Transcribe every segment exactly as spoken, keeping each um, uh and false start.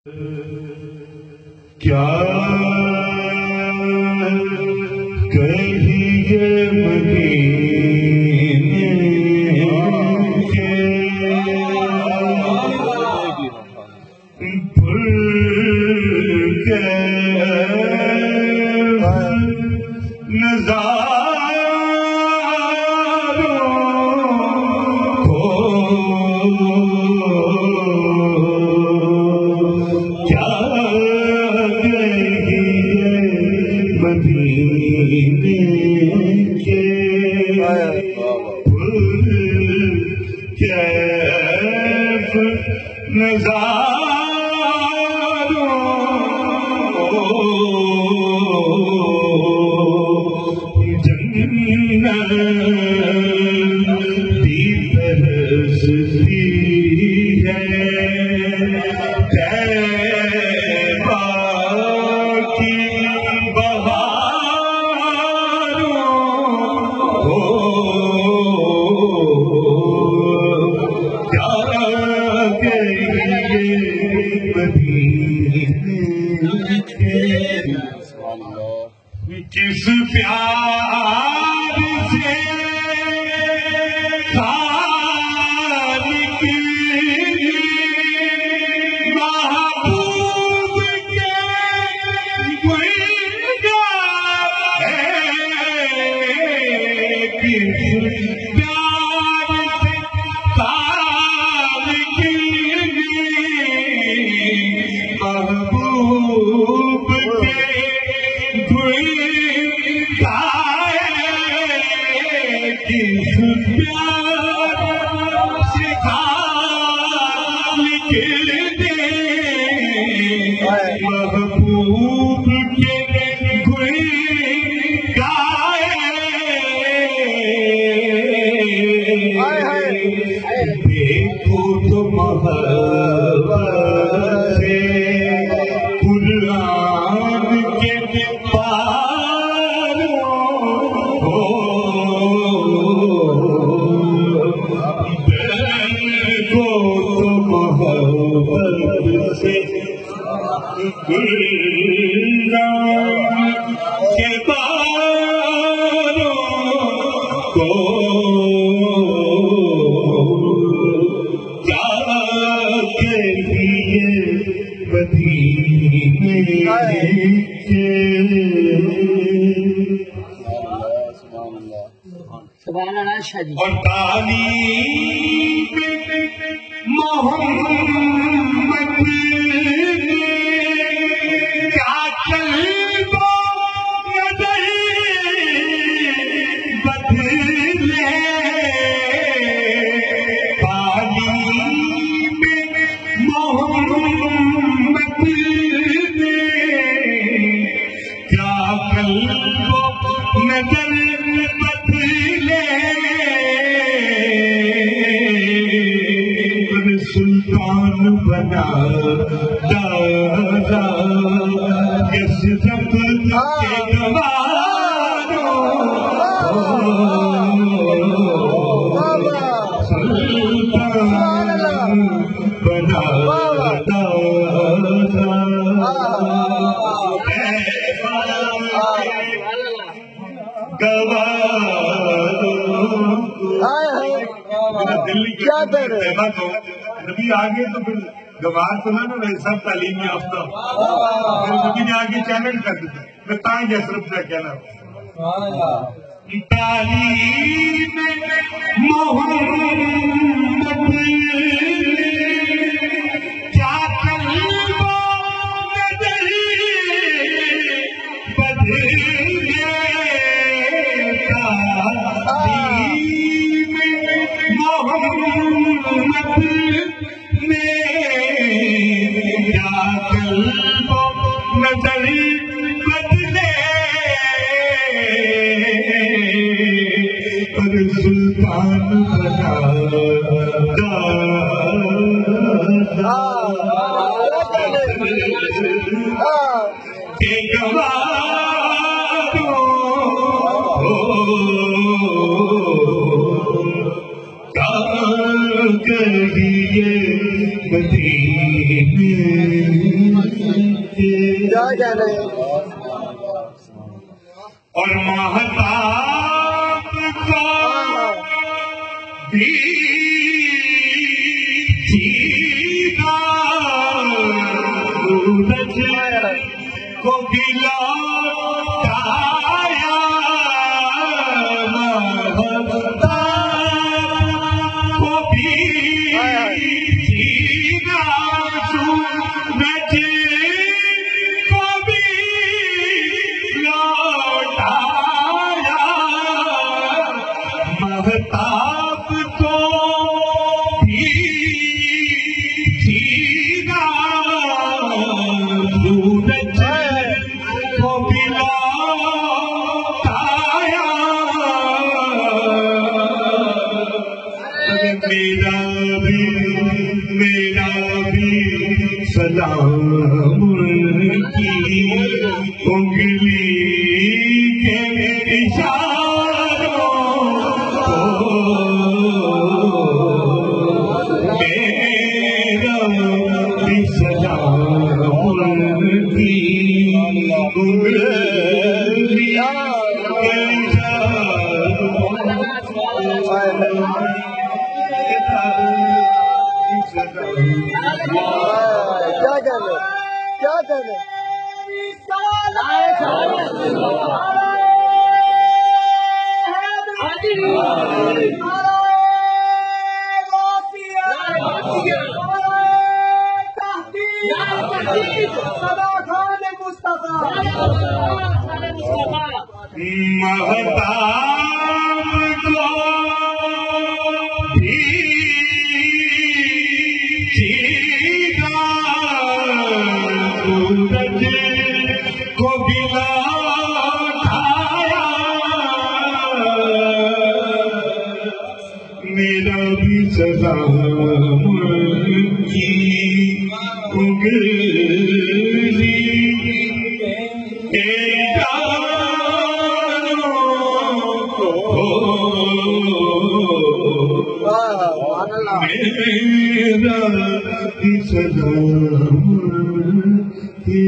کیا کہیے مدینے کے پھول کے نظاروں کو کیا مدینے کے پھول کیف نظاروں جنت دی ترستی ہے طیبہ کی کس پیار سے خالق محبوب کے گلزار ہے، کس پیار سے خالق محبوب کے کس پیار سے خالق دے محبوب کے گل گائے، دیکھو تو محبت سے قرآن کے سے گلزار کے باروں کو کیا کہیے مدینے کے۔ اور تعلیم محمد کیا قلب و نظر بدلے، تعلیم محمد کیا قلب و نظر سلطان بنا دادا اس رب کے گواروں، سلطان بنا دادا گواروں۔ دلی کیا دے رہے نبی آگے تو پھر گوار تو نہ رہے سب تعلیم یافتہ، پھر نبی نے آگے چیلنج کر دیا میں تائیں جسرف سے کہنا تعلیم محمد کیا قلب و نظر بدلے، تعلیم محمد میرا قلب و نظر بدلے، پر سلطان بنا دادا کے گواروں کیا کہیے مدینے کیا کہنا ہے اور مہتاب کو بھی جینا سورج کو بھی لوٹایا مہتاب کو بھی جینا سورج کو بھی لوٹایا مہتاب کو بھی جینا سورج کو بھی لوٹایا میرا بھی میرا بھی سلام کی انگلی کے اشاروں کو میرا بھی سلام کی انگلی کے کیا کہنا کیا کہنا مہتاب کو بھی جینا سورج کو بھی لوٹایا میرا بھی سلام کی انگلی میرا بھی سلام کی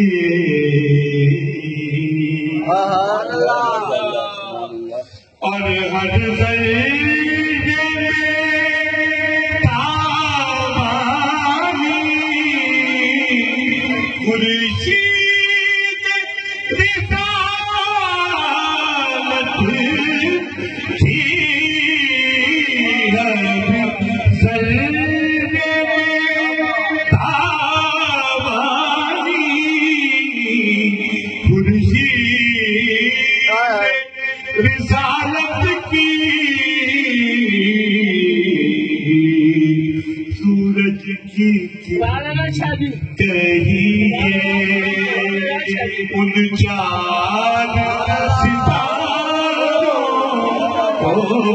اور ہر درجے میں تابانی خورشید رسالت تھی رسالت کی سورج کی کہیے ان چار ستاروں کو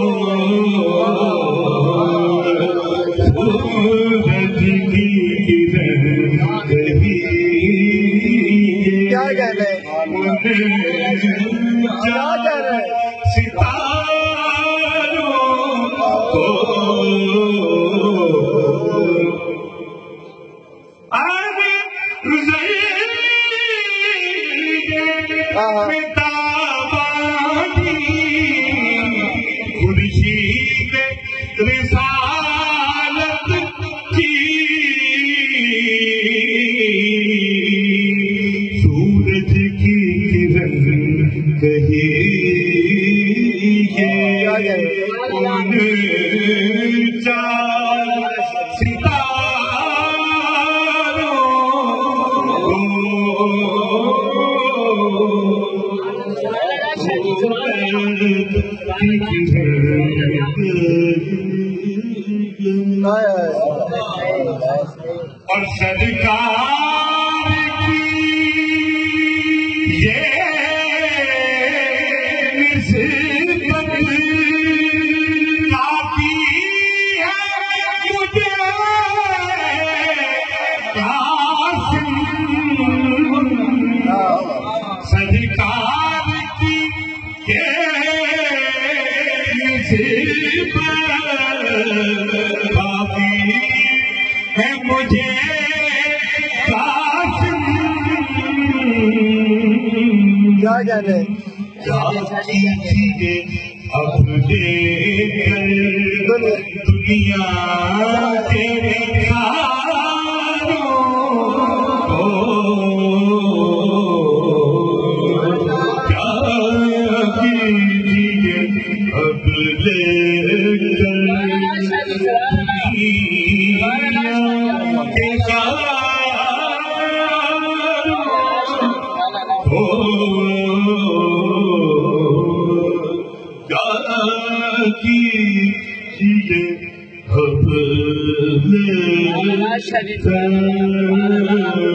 سورج کی کرن کہیے کیا کہنا ہے ستاروں کو آگے تابانی خورشید رسالت کی سورج کی کرن کہیے ان چار ستاروں کو اور سرکار کی یہ نسبت کافی ہے مجھے قاسم سرکار کی یہ نسبت کافی ہے مجھے قاسم کہنے اپنے دنیا تیرے شریف